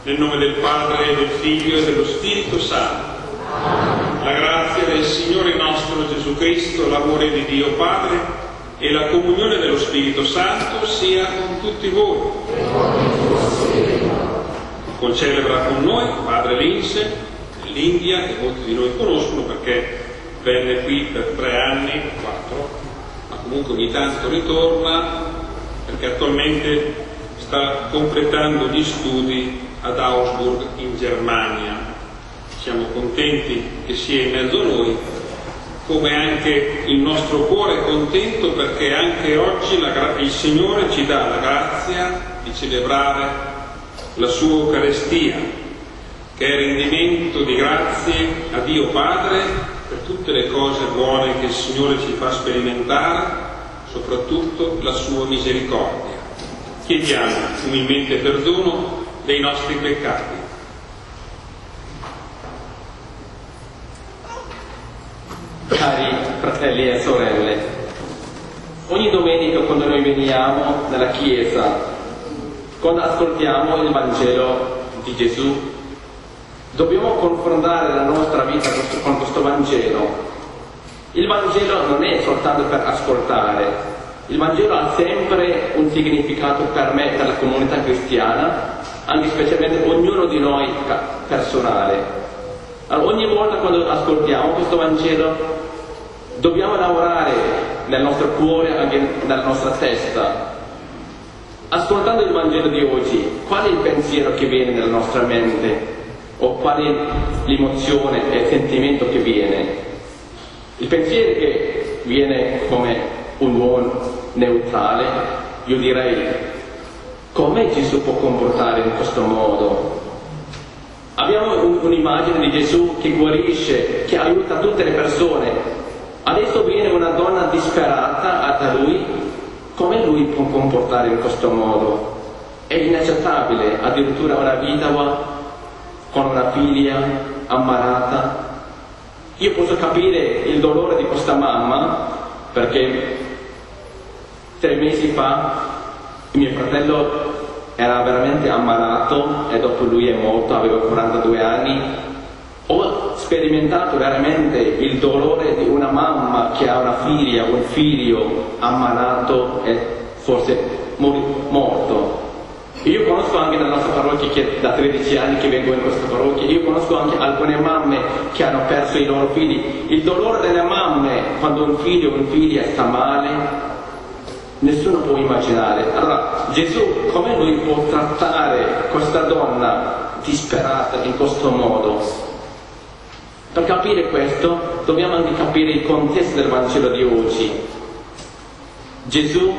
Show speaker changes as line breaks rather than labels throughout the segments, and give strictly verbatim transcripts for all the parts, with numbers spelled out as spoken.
Nel nome del Padre, del Figlio e dello Spirito Santo. La grazia del Signore nostro Gesù Cristo, l'amore di Dio Padre e la comunione dello Spirito Santo sia con tutti voi. Concelebra con noi Padre Lince, dell'India, che molti di noi conoscono perché venne qui per tre anni, quattro, ma comunque ogni tanto ritorna perché attualmente sta completando gli studi ad Augsburg in Germania. Siamo contenti che sia in mezzo a noi, come anche il nostro cuore è contento perché anche oggi la, il Signore ci dà la grazia di celebrare la sua Eucaristia, che è rendimento di grazie a Dio Padre per tutte le cose buone che il Signore ci fa sperimentare, soprattutto la sua misericordia. Chiediamo umilmente perdono dei nostri peccati.
Cari fratelli e sorelle, ogni domenica quando noi veniamo nella chiesa, quando ascoltiamo il Vangelo di Gesù, dobbiamo confrontare la nostra vita con questo Vangelo. Il Vangelo non è soltanto per ascoltare, il Vangelo ha sempre un significato per me, per la comunità cristiana, anche specialmente ognuno di noi personale. Allora, ogni volta quando ascoltiamo questo Vangelo dobbiamo lavorare nel nostro cuore, anche nella nostra testa. Ascoltando il Vangelo di oggi, qual è il pensiero che viene nella nostra mente? O qual è l'emozione e il sentimento che viene? Il pensiero che viene come un uomo neutrale, io direi, come Gesù può comportare in questo modo? Abbiamo un, un'immagine di Gesù che guarisce, che aiuta tutte le persone. Adesso viene una donna disperata da lui, come lui può comportare in questo modo? È inaccettabile, addirittura una vedova con una figlia ammalata. Io posso capire il dolore di questa mamma, perché tre mesi fa mio fratello era veramente ammalato e dopo lui è morto, aveva quarantadue anni. Ho sperimentato veramente il dolore di una mamma che ha una figlia, un figlio ammalato e forse morto. Io conosco anche nella nostra parrocchia, che da tredici anni che vengo in questa parrocchia, io conosco anche alcune mamme che hanno perso i loro figli. Il dolore delle mamme quando un figlio o una figlia sta male, nessuno può immaginare. Allora, Gesù come lui può trattare questa donna disperata in questo modo? Per capire questo dobbiamo anche capire il contesto del Vangelo di oggi. Gesù,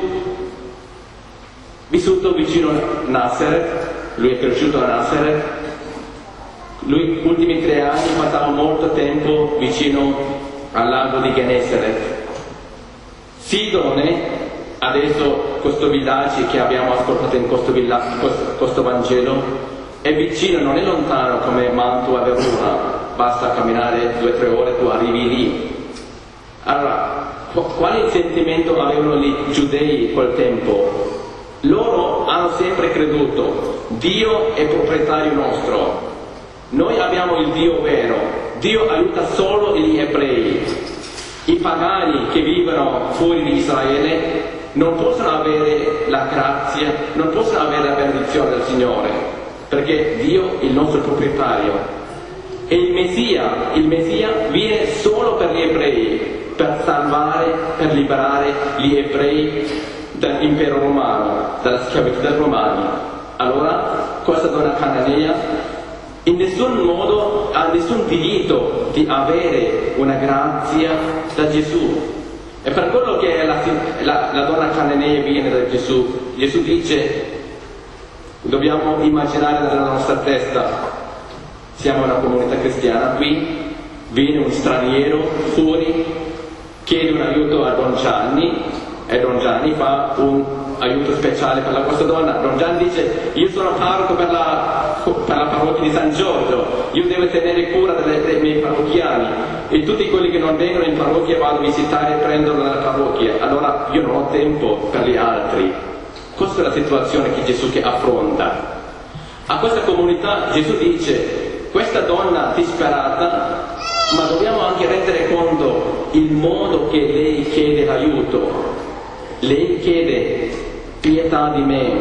vissuto vicino a Nazareth, lui è cresciuto a Nazareth, lui negli ultimi tre anni passava molto tempo vicino al lago di Gennesaret. Sidone, adesso questo villaggio che abbiamo ascoltato in questo, villaggio, questo, questo Vangelo, è vicino, non è lontano come Mantua e Verona, basta camminare due o tre ore, tu arrivi lì. Allora, quale sentimento avevano i giudei in quel tempo? Loro hanno sempre creduto, Dio è proprietario nostro, noi abbiamo il Dio vero, Dio aiuta solo gli ebrei. I pagani che vivono fuori di Israele non possono avere la grazia, non possono avere la benedizione del Signore, perché Dio è il nostro proprietario. E il Messia, il Messia viene solo per gli ebrei, per salvare, per liberare gli ebrei dall'impero romano, dalla schiavitù dei romani. Allora, questa donna cananea in nessun modo ha nessun diritto di avere una grazia da Gesù. E per quello che la, la, la donna cananea viene da Gesù. Gesù dice, dobbiamo immaginare nella nostra testa, siamo una comunità cristiana qui, viene un straniero fuori, chiede un aiuto a Don Gianni e Don Gianni fa un aiuto speciale per la questa donna. Don Gianni dice, io sono parroco per la, per la parrocchia di San Giorgio, io devo tenere cura delle, dei miei parrocchiani e tutti quelli che non vengono in parrocchia vado a visitare e prendono dalla parrocchia, allora io non ho tempo per gli altri. Questa è la situazione che Gesù che affronta. A questa comunità Gesù dice: questa donna disperata, ma dobbiamo anche rendere conto il modo che lei chiede aiuto. Lei chiede: pietà di me.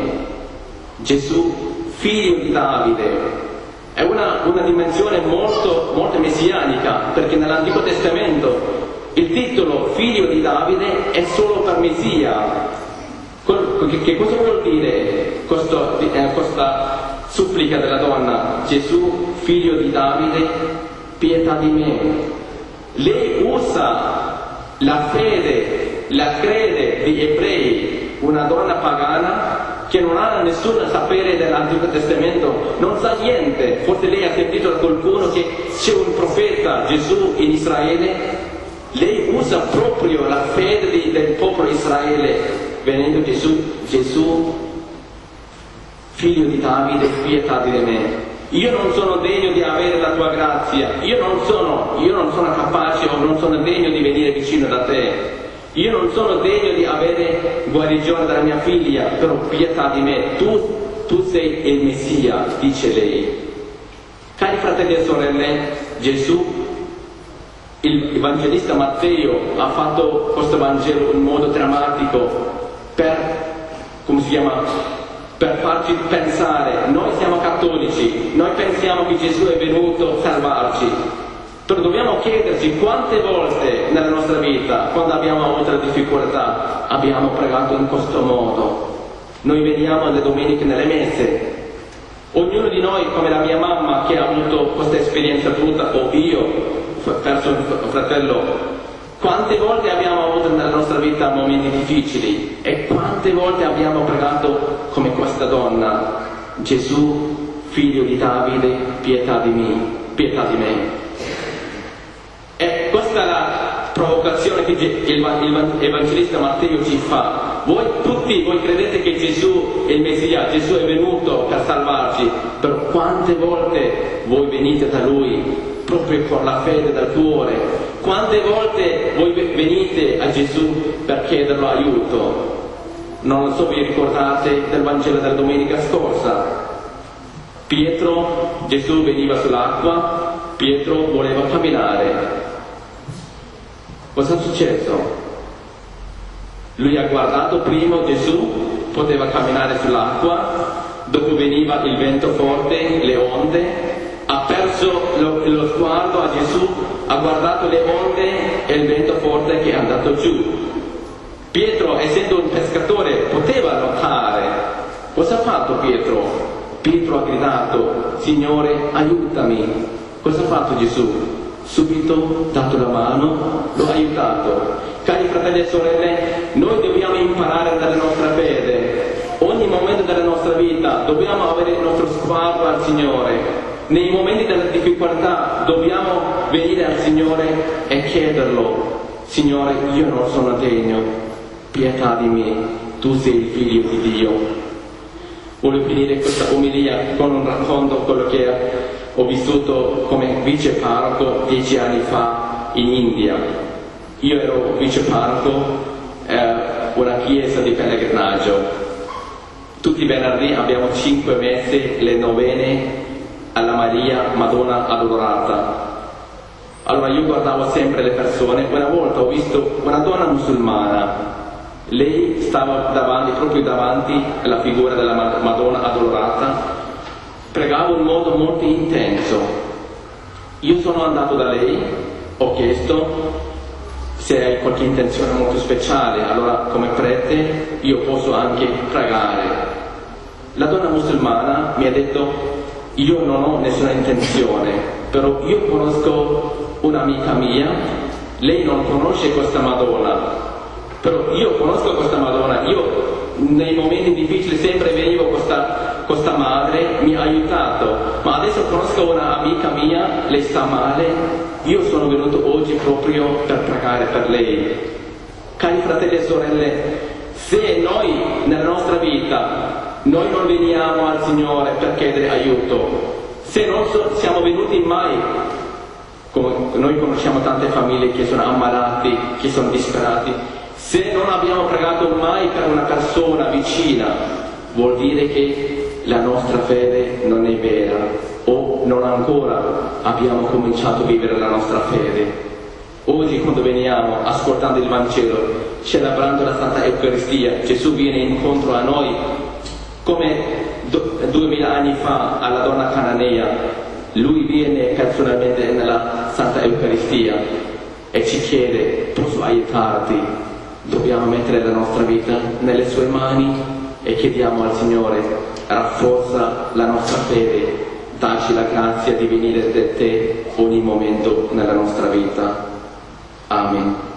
Gesù, figlio di Davide. È una, una dimensione molto, molto messianica, perché nell'Antico Testamento il titolo figlio di Davide è solo per Messia. Che, che cosa vuol dire questo, eh, questa supplica della donna? Gesù, figlio di Davide, pietà di me. Lei usa la fede, la crede di ebrei, una donna pagana che non ha nessun sapere dell'Antico Testamento, non sa niente. Forse lei ha sentito da qualcuno che c'è un profeta Gesù in Israele. Lei usa proprio la fede del popolo di Israele, venendo Gesù, Gesù, figlio di Davide, pietà di me. Io non sono degno di avere la tua grazia, io non sono, io non sono capace o non sono degno di venire vicino da te. Io non sono degno di avere guarigione dalla mia figlia, però pietà di me, tu, tu sei il Messia, dice lei. Cari fratelli e sorelle, Gesù, il evangelista Matteo, ha fatto questo Vangelo in modo drammatico per, come si chiama, per farci pensare. Noi siamo cattolici, noi pensiamo che Gesù è venuto a salvarci. Però dobbiamo chiederci quante volte nella nostra vita, quando abbiamo avuto la difficoltà, abbiamo pregato in questo modo. Noi veniamo alle domeniche nelle messe. Ognuno di noi, come la mia mamma che ha avuto questa esperienza brutta, o io, perso un fratello, quante volte abbiamo avuto nella nostra vita momenti difficili e quante volte abbiamo pregato come questa donna: Gesù, figlio di Davide, pietà di me, pietà di me. E questa è la provocazione che il evangelista Matteo ci fa. Voi tutti, voi credete che Gesù è il Messia, Gesù è venuto per salvarci, però quante volte voi venite da Lui proprio con la fede del cuore? Quante volte voi venite a Gesù per chiederlo aiuto? Non so, vi ricordate del Vangelo della domenica scorsa? Pietro, Gesù veniva sull'acqua, Pietro voleva camminare. Cosa è successo? Lui ha guardato prima Gesù, poteva camminare sull'acqua, dopo veniva il vento forte, le onde, ha perso lo, lo sguardo a Gesù, ha guardato le onde e il vento forte che è andato giù. Pietro, essendo un pescatore, poteva nuotare. Cosa ha fatto Pietro? Pietro ha gridato: Signore, aiutami. Cosa ha fatto Gesù? Subito dato la mano, lo ha aiutato. Cari fratelli e sorelle, noi dobbiamo imparare dalla nostra fede. Ogni momento della nostra vita dobbiamo avere il nostro sguardo al Signore. Nei momenti della difficoltà dobbiamo venire al Signore e chiederlo: Signore, io non sono degno, pietà di me, tu sei il figlio di Dio. Voglio finire questa omelia con un racconto di quello che ho vissuto come vice parroco dieci anni fa in India. Io ero vice parroco eh, una chiesa di pellegrinaggio. Tutti i venerdì abbiamo cinque messe, le novene alla Maria Madonna Addolorata. Allora io guardavo sempre le persone. Una volta ho visto una donna musulmana. Lei stava davanti, proprio davanti alla figura della Madonna Addolorata. Pregavo in modo molto intenso. Io sono andato da lei, ho chiesto se hai qualche intenzione molto speciale, allora come prete io posso anche pregare. La donna musulmana mi ha detto: io non ho nessuna intenzione, però io conosco un'amica mia, lei non conosce questa Madonna, però io conosco questa Madonna, io nei momenti difficili sempre venivo questa, questa madre, mi ha aiutato, ma adesso conosco un'amica mia, lei sta male, io sono venuto oggi proprio per pregare per lei. Cari fratelli e sorelle, se noi nella nostra vita noi non veniamo al Signore per chiedere aiuto, se non so, siamo venuti mai, come noi conosciamo tante famiglie che sono ammalati, che sono disperati, se non abbiamo pregato mai per una persona vicina, vuol dire che la nostra fede non è vera o non ancora abbiamo cominciato a vivere la nostra fede. Oggi quando veniamo ascoltando il Vangelo, celebrando la Santa Eucaristia, Gesù viene incontro a noi come duemila anni fa alla donna cananea. Lui viene personalmente nella Santa Eucaristia e ci chiede: posso aiutarti? Dobbiamo mettere la nostra vita nelle sue mani e chiediamo al Signore: rafforza la nostra fede, dacci la grazia di venire da te ogni momento nella nostra vita. Amen.